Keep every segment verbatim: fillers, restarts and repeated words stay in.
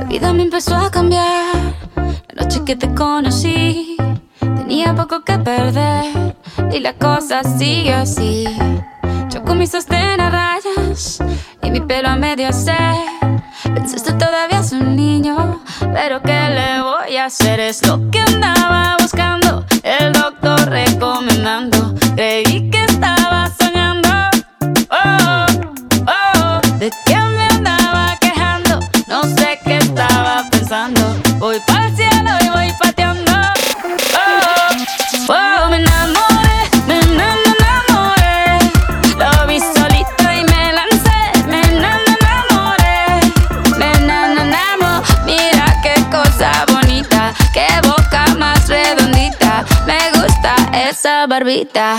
vida me empezó a cambiar. La noche que te conocí, tenía poco que perder y la cosa sigue así. Yo con mi sostén a rayas y mi pelo a medio hacer. Pensaste todavía es un niño, pero ¿qué le voy a hacer? Es lo que andaba buscando, el doctor recomendando. Creí que estaba soñando. Oh, oh, ¿de qué me andaba quejando? No sé qué estaba pensando. Voy pa'l cielo y voy pateando. Oh, oh, me enamoré, me enamoré. Lo vi solito y me lancé. Me enamoré, me enamoré. Mira qué cosa bonita, qué boca más redondita. Me gusta esa barbita.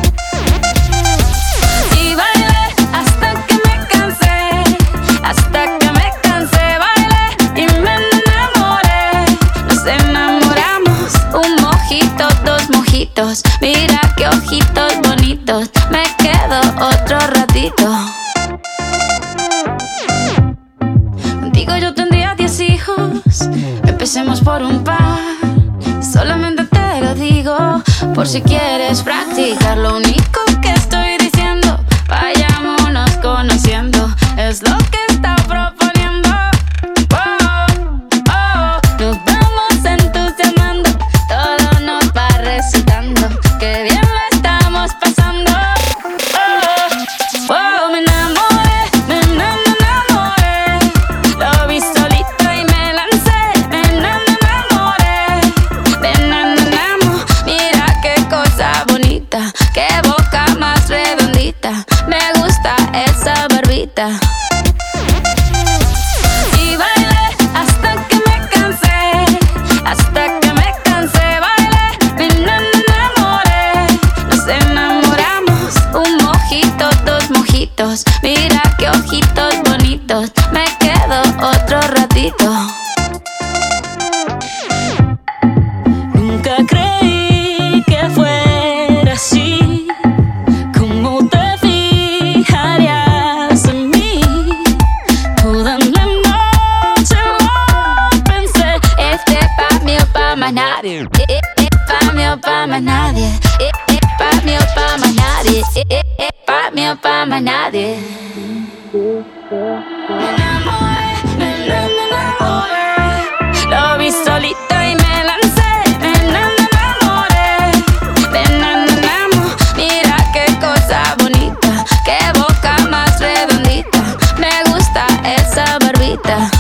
Y bailé hasta que me cansé, hasta que me cansé. Bailé y me enamoré. Nos enamoramos, un mojito, dos mojitos. Mira qué ojitos bonitos. Me quedo otro ratito. Contigo yo tendría diez hijos. Empecemos por un par. Solamente te lo digo por si quieres practicar. Lo único que estoy diciendo, vayámonos conociendo. Es lo que está proponiendo. Oh, oh, nos vamos entusiasmando. Todo nos va resultando. Qué bien lo estamos pasando. Oh, oh, me enamoré, me enamoré. Lo vi solito y me lancé. Me enamoré, me enamoramos. Mira qué cosa bonita, qué boca más redondita. Me gusta esa barbita. Y bailé hasta que me cansé, hasta que me cansé. Bailé, me enamoré. Nos enamoramos, un mojito, dos mojitos. Mira qué ojitos bonitos. Me quedo otro ratito. Nunca creí que fuera así. ¿Cómo te fijarías en mí? Toda la noche lo pensé. Este pa' mí o pa' más nadie. Eh, eh, eh, pa' mí o pa' más nadie. Eh, eh, pa' mí o pa' más nadie. Eh, eh, eh, pa' mí o pa' más nadie. Me enamoré, me enamoré. Lo vi solito y me lancé. Me enamoré, me enamoramos. Mira qué cosa bonita, qué boca más redondita. Me gusta esa barbita.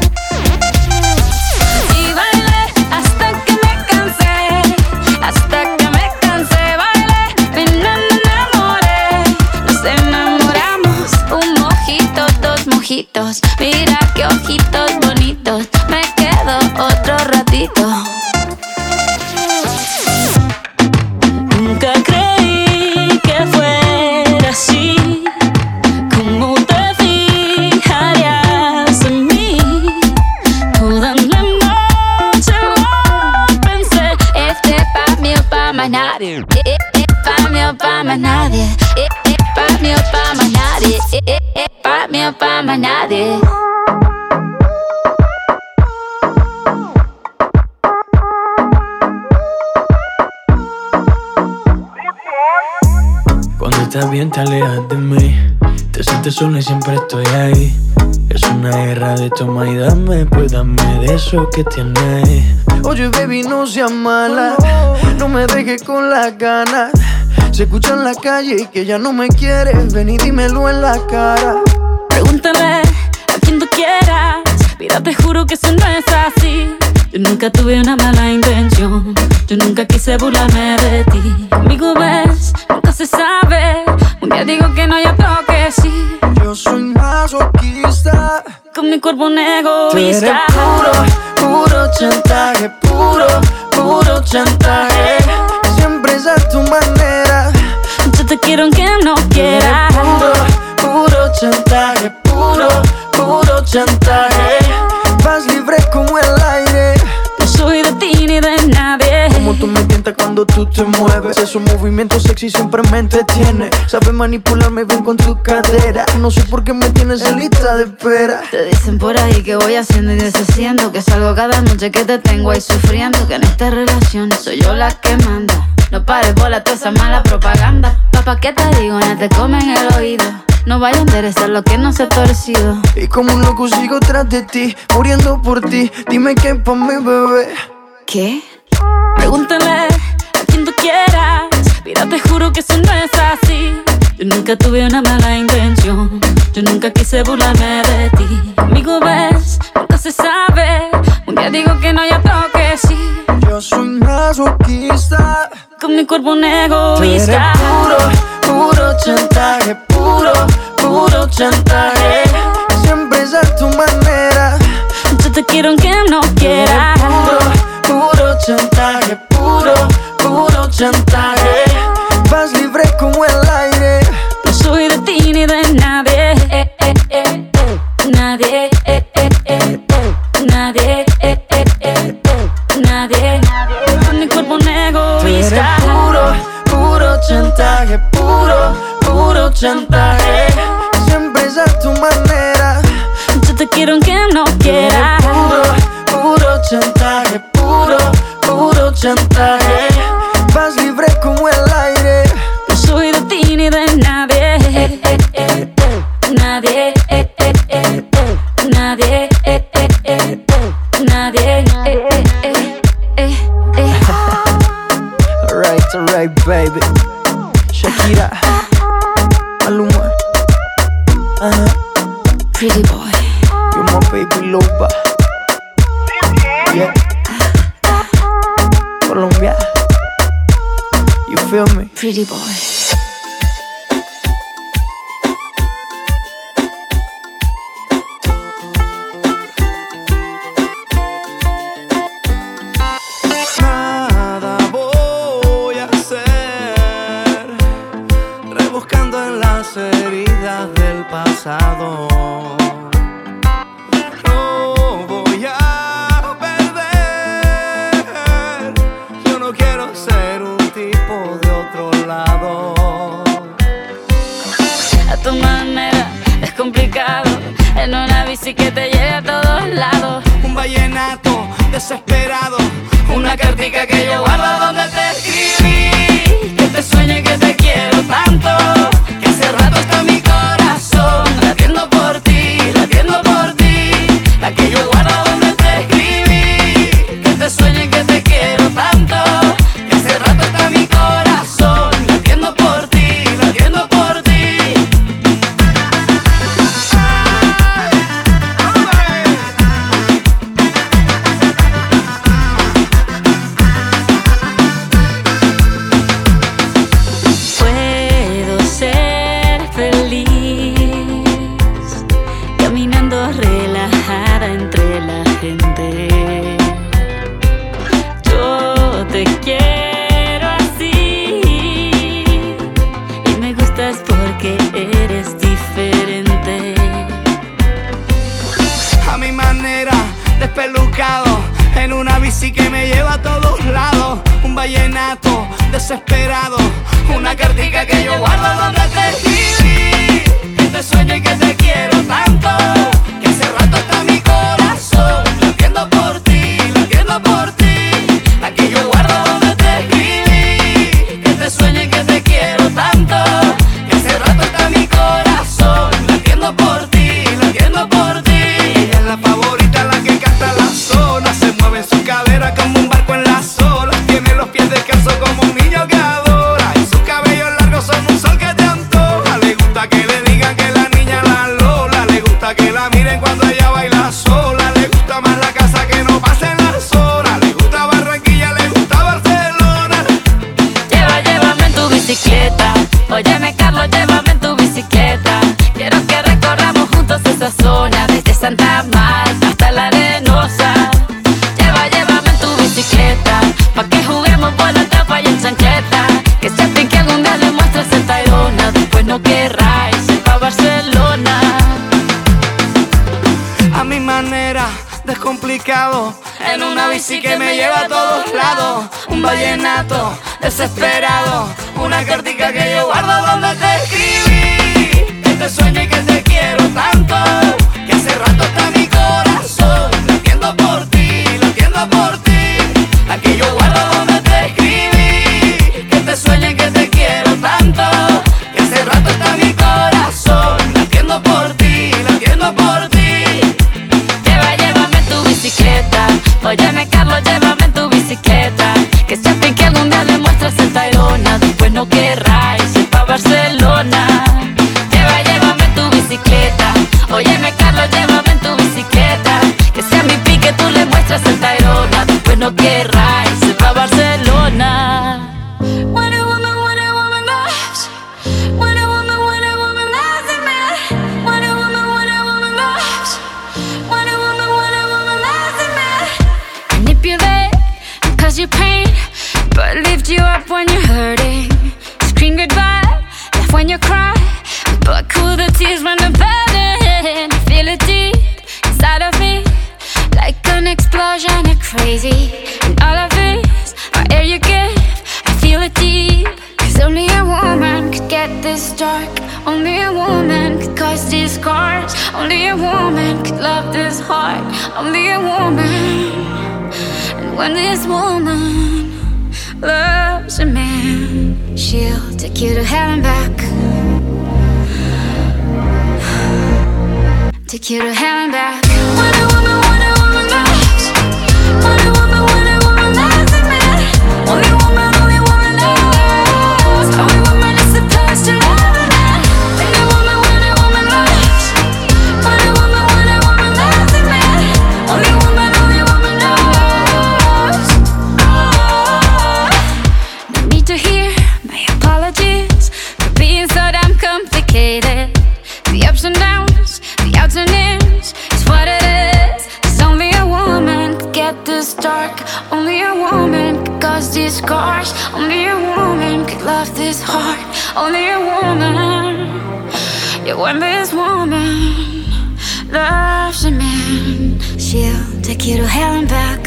Y bailé hasta que me cansé, hasta que me cansé. Bailé, me enamoré. Nos enamoramos, un mojito, dos mojitos. Mira qué ojitos bonitos. Me quedo otro ratito. Nunca creí que fuera así. ¿Cómo te fijarías en mí? Toda la noche lo pensé. Este pa' mí o pa' más nadie. Eh, eh, eh, pa' mí o pa' más nadie. Eh, eh, pa' mí o pa' más nadie. Eh, eh, eh, pa' mí o pa' más nadie. Cuando estás bien te alejas de mí. Te sientes sola y siempre estoy ahí. Es una guerra de toma y dame. Pues dame de eso que tienes. Oye baby, no seas mala. No me dejes con las ganas. Se escucha en la calle y que ya no me quieres. Ven y dímelo en la cara. Pregúntale a quien tú quieras. Mira, te juro que eso no es así. Yo nunca tuve una mala intención. Yo nunca quise burlarme de ti. Conmigo ves, nunca se sabe. Un día digo que no, y otro que sí. Yo soy masoquista. Con mi cuerpo un egoísta. Tú eres puro, puro chantaje. Puro, puro chantaje. Siempre es a tu manera. Yo te quiero aunque no quiera. Puro, puro chantaje. Puro, puro chantaje. Vas libre como el aire. No soy de ti ni de nadie. Como tú me tientas cuando te tú te mueves. Esos movimientos sexy siempre me entretiene. Sabes manipularme bien con tu cadera. No sé por qué me tienes en lista de espera. Te dicen por ahí que voy haciendo y deshaciendo, que salgo cada noche que te tengo ahí sufriendo, que en esta relación soy yo la que manda. No pares bola toda esa mala propaganda. Papá, ¿qué te digo? No te comen el oído. No vaya a enderezar lo que no se ha torcido. Y como un loco sigo tras de ti, muriendo por ti. Dime qué pa' mi bebé. ¿Qué? Pregúntale a quien tú quieras. Mira, te juro que eso no es así. Yo nunca tuve una mala intención. Yo nunca quise burlarme de ti. Conmigo ves, nunca se sabe. Un día digo que no, ya toque sí. Yo soy masoquista. Con mi cuerpo un egoísta. Puro, puro chantaje. Puro, puro chantaje. Siempre es a tu manera. Yo te quiero aunque no quieras. Puro, puro chantaje. Puro, puro chantaje. Vas libre como el aire. No soy de ti ni de nadie. Eh, eh, eh, eh. Nadie. Eh, eh, eh, eh. Nadie. Eh, eh, eh, eh. Nadie. Con mi cuerpo un egoísta. Puro, puro chantaje. Puro, puro chantaje. Siempre es a tu manera. Yo te quiero aunque no quieras. Puro, puro chantaje. Puro, puro chantaje. Vas libre como el aire. No soy de ti ni de nadie. Eh, eh, eh, eh. Nadie. Eh, eh, eh, eh. Nadie. Eh, eh, eh, eh. Nadie. Eh, eh, eh, eh, eh. Alright, alright, baby. Shakira, Maluma, uh-huh. Pretty boy. You're my baby loba. Yeah. Colombia. You feel me? Pretty boy. Nada voy a hacer, rebuscando en las heridas del pasado. No voy a perder. Yo no quiero ser un tipo de otro lado. A tu manera es complicado. En una bici que te lleve a todos lados. Un vallenato desesperado. Una cartica que yo guardo donde te escribí. Que te sueño y que te quiero tanto. Que hace rato está mi corazón latiendo por ti, latiendo por ti. La que yo guardo donde te escribí. Que te sueño y que te quiero tanto. Que hace rato está mi corazón latiendo por ti, latiendo por ti. Puedo ser feliz caminando relajada entre la gente. Yo te quiero así y me gustas porque eres diferente. A mi manera, despelucado, en una bici que me lleva a todos lados. Un vallenato desesperado, una cartica que yo guardo donde te escribí. Que te sueño y que te quiero tanto. Que hace rato está mi corazón latiendo por ti, latiendo por ti. La que yo guardo donde te escribí. Que te sueño y que te quiero tanto. Que hace rato está mi corazón latiendo por ti, latiendo por ti. Ella es la favorita, la que canta la zona. Se mueve en su cadera como un barco en las olas. Tiene los pies descalzos como un niño que adora. Y sus cabellos largos son un sol que te descomplicado, en una bici que me lleva a todos lados. Un vallenato desesperado, una cartica que yo guardo donde te escribí. Que te sueño y que te quiero tanto, que hace rato está mi corazón latiendo por ti, latiendo por ti. La que yo guardo donde te escribí. Que te sueño y que te quiero tanto, que hace rato está mi corazón latiendo por ti, latiendo por ti. Lleva, llévame en tu bicicleta. Óyeme, Carlos, llévame en tu bicicleta. Que si a ti que algún día le muestras el Tayrona, después no querrás ir pa' Barcelona. Lleva, llévame en tu bicicleta. Óyeme, Carlos, llévame en tu bicicleta. Que si a mi pique tú le muestras el Tayrona, después no querrás ir pa' Barcelona. When a woman, when a woman loves, when a woman, when a woman loves a man, when a woman, when a woman loves, when a woman, when a woman loves a man. Manipulate, cause you pain, but lift you up when you're hurting. Scream goodbye, laugh when you cry, but cool the tears when they're burning. Feel it deep inside of me, like an explosion of crazy. And all of this, our air you give, I feel it deep. Cause only a woman could get this dark. Only a woman could cause these scars. Only a woman could love this heart. Only a woman. And when this woman loves a man, she'll take you to hell and back. Take you to hell and back. When a woman, when a woman loves, when a woman, when a woman loves a man, only woman, only woman knows. Only woman is supposed to love a man. When a woman, when a woman loves, when a woman, when a woman loves a man, only woman, only woman knows. Oh, no need to hear my apologies for being so damn complicated. The ups and downs, the outs and ins, is what it is. Cause only a woman could get this dark. Only a woman could cause these scars. Only a woman could love this heart. Only a woman. Yeah, when this woman loves a man, she'll take you to hell and back.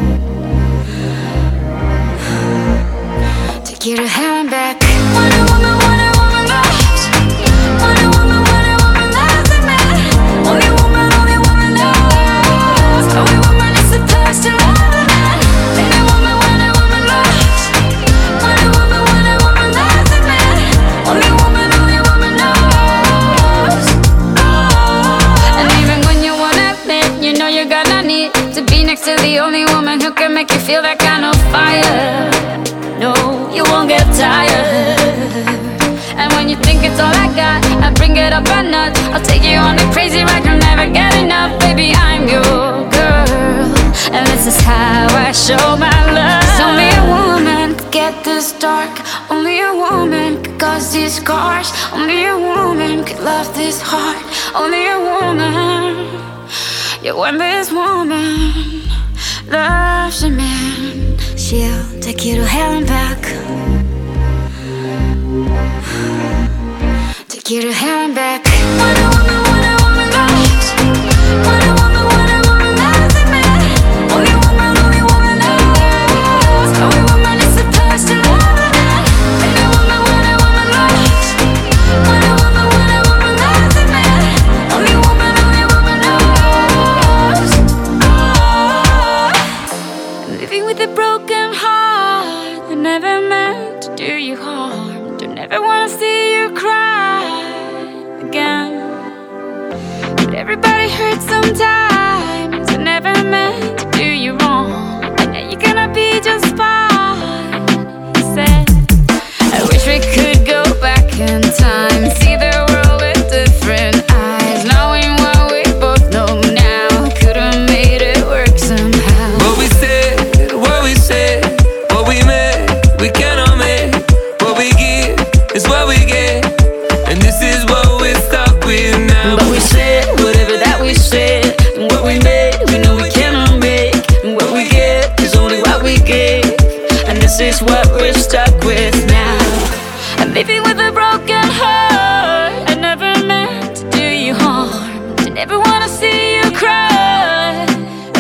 Take you to hell and back. When a woman, when a woman loves, when a woman, when a woman loves a man, only woman, only woman knows. Only woman is supposed to love a man. When a woman, when a woman loves, when a woman, when a woman loves a man, only woman, only woman knows. Oh. And even when you wanna admit, you know you're gonna need to be next to the only woman who can make you feel that kind of fire. No, you won't get tired. And when you think it's all I got, I bring it up a notch. I'll take you on a crazy ride, you'll never get enough. Baby, I'm your girl, and this is how I show my love. Cause only a woman could get this dark. Only a woman could cause these scars. Only a woman could love this heart. Only a woman. Yeah, when this woman loves a man, she'll take you to hell and back. Take you to hell and back. When a woman, when a woman loves, when a woman, when a woman loves a man, only woman, only woman knows. Only woman is supposed to love a man. When a woman, when a woman loves, when a woman, when a woman loves a man, only woman, only woman knows. Oh, living with a broken heart that never meant to do you harm. Don't ever wanna see you cry again. But everybody hurts sometimes. I never meant to do you wrong. I know you're gonna be just fine. He said, I wish we could go back in time, see the world with different eyes, knowing what we both know now. Could've made it work somehow. What we said, what we said, what we made, we cannot make. What we give is what we get, and this is what we're stuck with now. But we said whatever that we said, and what we made, we know we cannot make. And what we get is only what we give, and this is what we're stuck with now. I'm living with a broken heart. I never meant to do you harm. I never wanna see you cry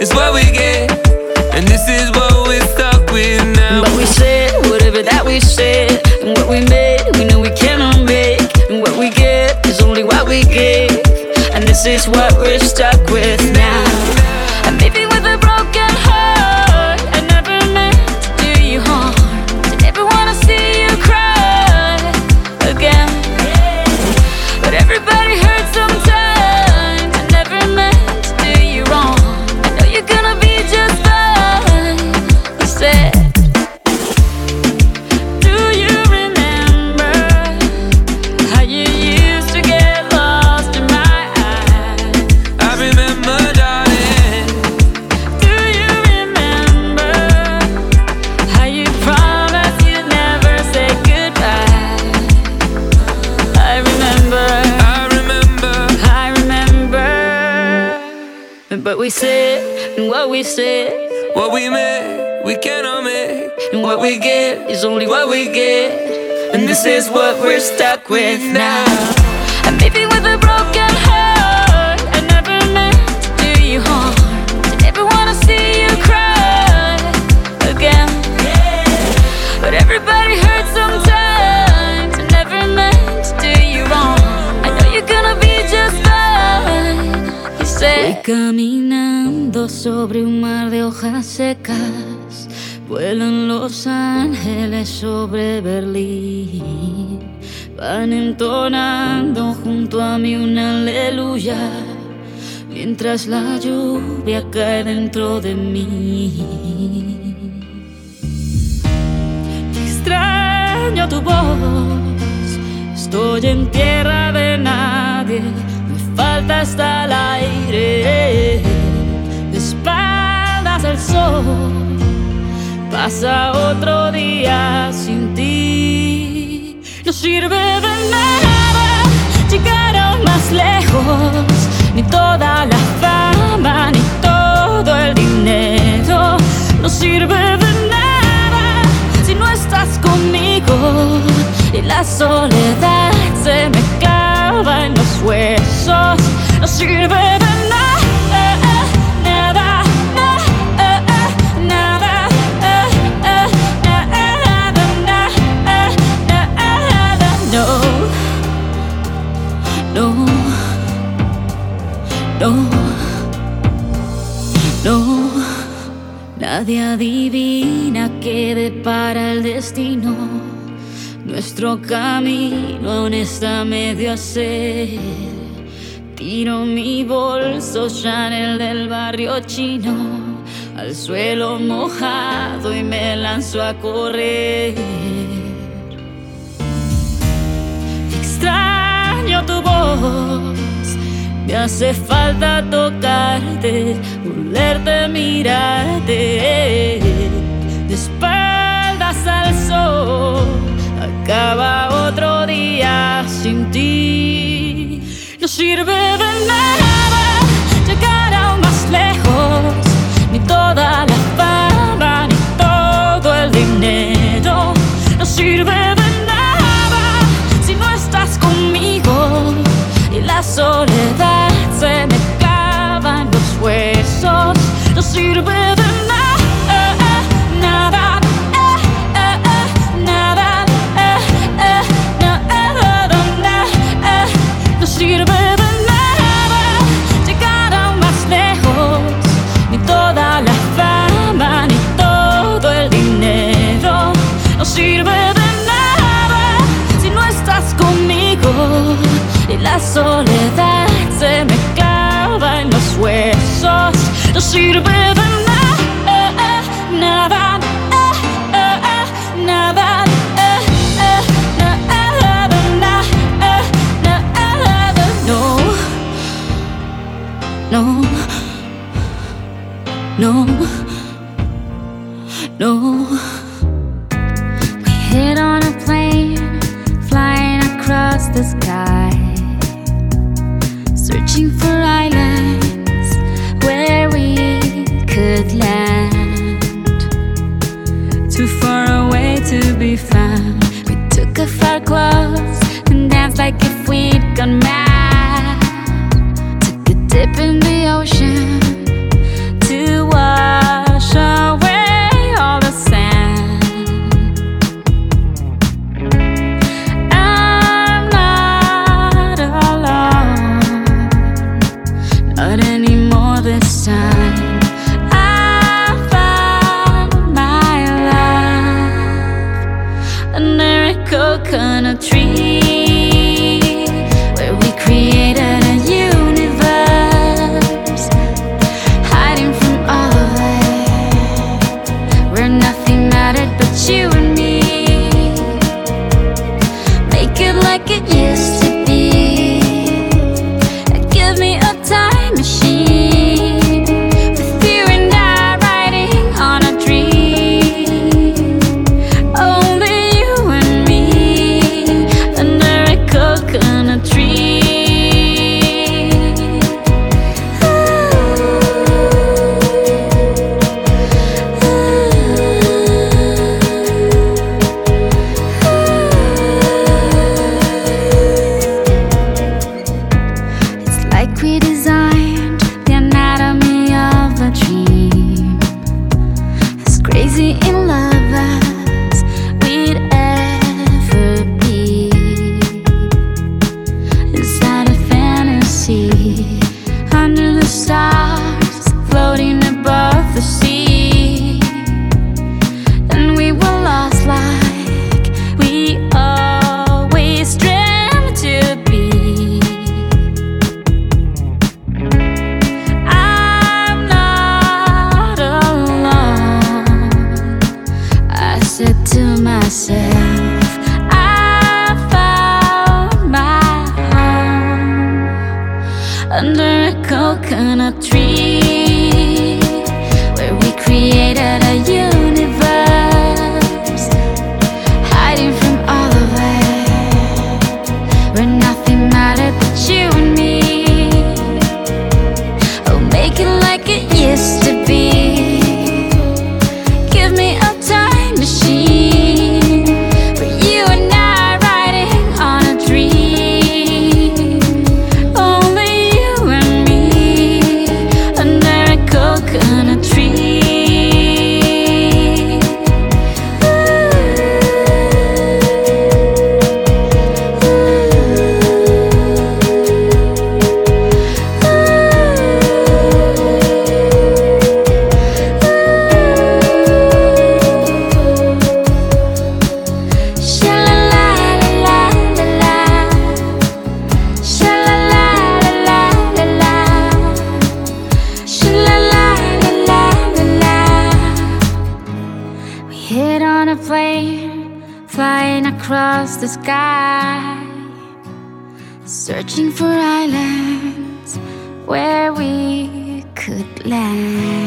is what we get, and this is what we're stuck with now. But we said whatever that we said, and what we made, we know we cannot make, and what we get is only what we give, and this is what we're stuck with now. And maybe with a broken heart, I never meant to do you harm, I never wanna see you cry again. But everybody hurts sometimes, I never meant to do you wrong, I know you're gonna be just fine, you said. Do you remember how you used to get lost in my eyes? I remember, darling. Do you remember how you promised you'd never say goodbye? I remember, I remember. I remember. But we said, and what we said, What we made, we cannot make, and what we get is only what we get, and this is what we're stuck with now. And maybe with a broken heart, I never meant to do you harm, I never wanna see you cry again. But everybody hurts sometimes, I never meant to do you wrong, I know you're gonna be just fine, you said. Voy caminando sobre un mar de hojas secas, vuelan los ángeles sobre Berlín, van entonando junto a mí una aleluya, mientras la lluvia cae dentro de mí. Extraño tu voz, estoy en tierra de nadie, me falta hasta el aire, de espaldas al sol. Pasa otro día sin ti. No sirve de nada llegar aún más lejos, ni toda la fama, ni todo el dinero. No sirve de nada si no estás conmigo, y la soledad se me clava en los huesos. No sirve de nada. No, no, nadie adivina qué depara el destino. Nuestro camino aún está medio a hacer. Tiro mi bolso Chanel del barrio chino al suelo mojado y me lanzo a correr. Extraño tu voz, me hace falta tocarte, olerte, mirarte. De espaldas al sol, acaba otro día sin ti. No sirve de nada llegar aún más lejos, ni toda la fama, ni todo el dinero. No sirve de nada si no estás conmigo, y la soledad se me clava en los huesos. No sirve de nada, nada, nada, nada. No sirve de nada llegar aún más lejos, ni toda la fama, ni todo el dinero. No sirve de nada si no estás conmigo, y la soledad se me clava en los huesos. No sirve de nada, nada, nada, no, no, no, no. We hit on a plane, flying across the sky, searching for islands where we could land. Too far away to be found. We took off our clothes and danced like if we'd gone mad. Took a dip in the ocean to hit on a plane, flying across the sky, searching for islands where we could land.